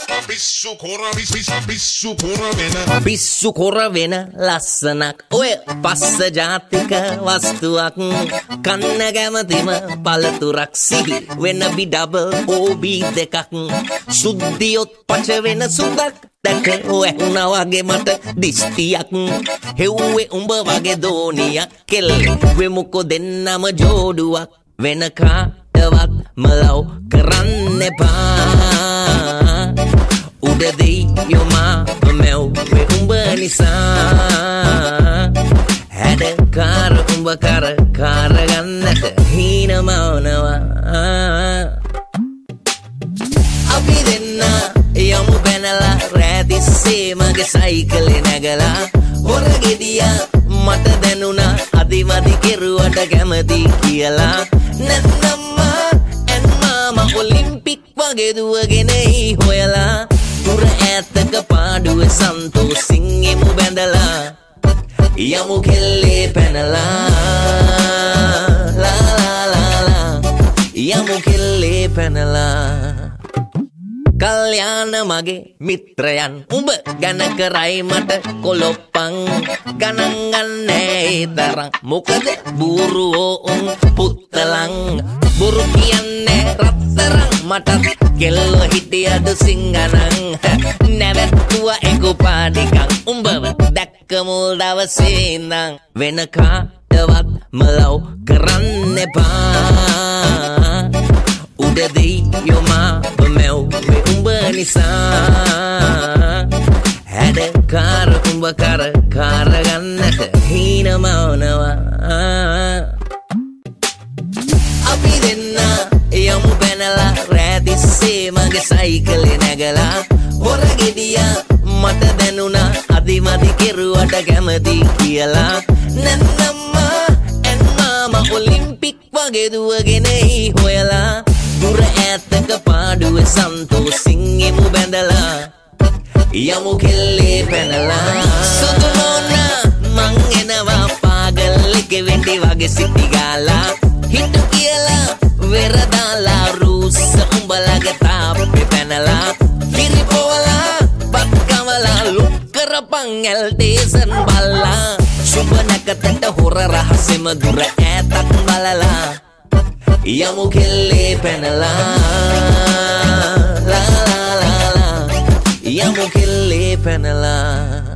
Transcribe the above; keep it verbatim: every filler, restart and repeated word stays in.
පිස්සු කොර පිස්සු කොර වෙන පිස්සු කොර වෙන ලස්සනක් ඔය පස්ස ජාතික වස්තුවක් කන්න කැමතිම පළතුරක් සිහි වෙන බි ඩබල් ඕ බී දෙකක් සුද්ධියොත් පච වෙන සුදක් දැක වැහුණා වගේ මට දිස්තියක් හෙව්වේ උඹ වගේ දෝනියක් කෙල් වෙමුකෝ දෙන්නම ජෝඩුවක් වෙන කාටවත් මලව් කරන්න එපා උඩදී යොමා මෙව් වේ උඹ නිසා හැඩකාර උඹ කර කාර ගන්නට හීනමවනවා අපි දෙන්න යමු බැනලා රැදිස්සේ මගේ සයිකලේ නැගලා හොර ගෙඩියා මට දැනුණා අදිමදි කෙරුවට කැමති කියලා නැත්නම් ඇන් මාමා ඔලිම්පික් වගේ දුවගෙන හොයලා තුර ඈතක පාඩුවේ සන්තෝසින් එමු බැඳලා යමු කෙල්ලේ පැනලා ලා ලා ලා ලා යමු කෙල්ලේ පැනලා කල්යාණ මගේ මිත්‍රයන් උඹ ගැන කරයි මට කොලොප්පන් ගණන් ගන්නෑ ඒ තරම් මොකද බූරුවෝ උන් පුත්තලන් බොරු කියන්නේ රත්තරන් මටත් කෙල්ල හිටියද සිංගනන් නැවැත්තුව එකු පාඩිකන් උඹව දැක්ක මුල් දවසේ ඉඳන් වෙන කාටවත් මලව් කරන්න එපා උඩදී යොමා මෙව් වේ උඹ නිසා හැඩකාර උඹ කර කාර ගන්නට හීනමවනවා අපි දෙන්න යමු බැනලා රැදිස්සේ මගේ සයිකලේ නැගලා හොර ගෙඩියා මට දැනුණා අදිමදි කෙරුවට කැමති කියලා නැත්නම් ඇන් මාමා ඔලිම්පික් වගේ දුවගෙන හොයලා දුර ඈතක පාඩුවේ සන්තෝසින් එමු බැඳලා යමු කෙල්ලේ පැනලා සුදු නෝනා මං එනවා පාගල්ලෙක වෙන්ටි වගේ සිටි ගාලා හිටු කියලා වෙරදාලා රූස්ස උඹලගේ තාප්පේ පැනලා පිරිපොවලා පත්කවලා ලුක් කරපන් ඇල්ටේසන් බල්ලා සුබ නැකතට හොර රහසෙම දුර ඈතක් බලලා යමු කෙල්ලේ පැනලා ලා ලා ලා ලා යමු කෙල්ලේ පැනලා